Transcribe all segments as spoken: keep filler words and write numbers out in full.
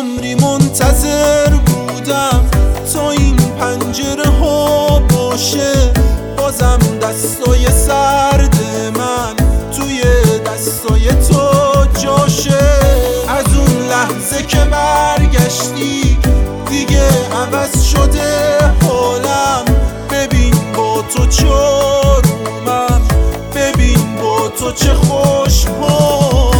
عمری منتظر بودم تا این پنجره ها باشه، بازم دستای سرد من توی دستای تو جاشه. از اون لحظه که برگشتی دیگه عوض شده حالم، ببین با تو چه آرومم، ببین با تو چه خوشحالم.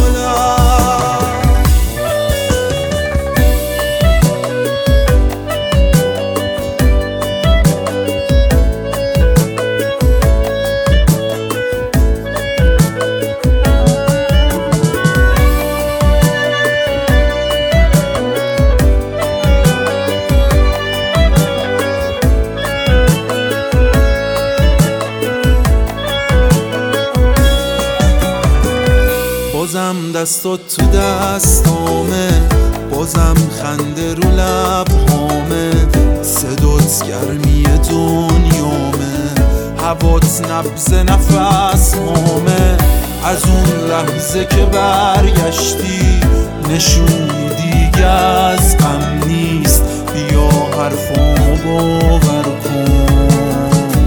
بازم دستات تو دستامه، بازم خنده رو لبهامه، صدات گرمی دنیامه، هوات نبض نفس هامه. از اون لحظه که برگشتی نشونی دیگه از غم نیست، بیا حرفامو باور کن،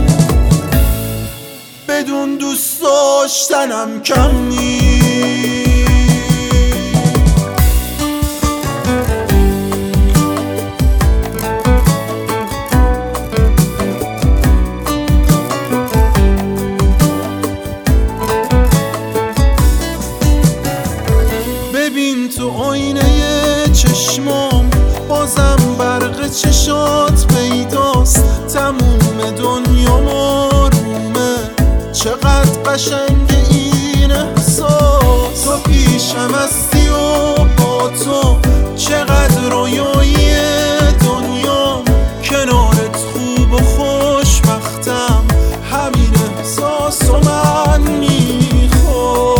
بدون دوست داشتنم کم نیست. ببین تو آینه چشمام بازم برق چشات پیداست، تموم دنیا آرومه، چقدر قشنگ این احساس. تو پیشم هستی و با تو چقدر رویایی دنیا، کنارت خوب و خوشبختم، همین احساس و من میخوام.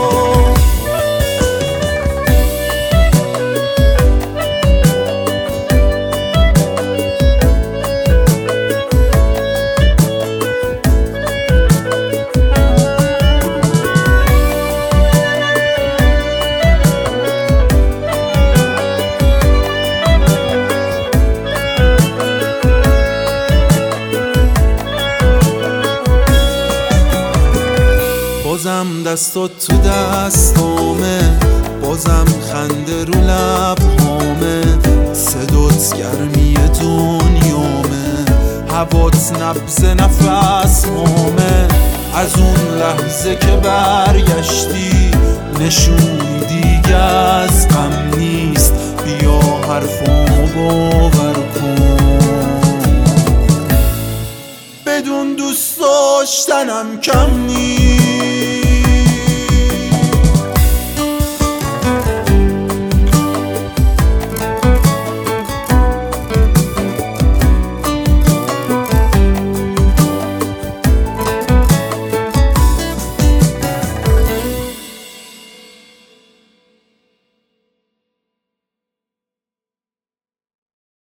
بازم دستات تو دستامه، بازم خنده رو لبهامه، صدات گرمی دنیامه، هوات نبض نفس هامه. از اون لحظه که برگشتی نشونی دیگه از غم نیست، بیا حرفامو باور کن، بدون دوست داشتنم کم نیست.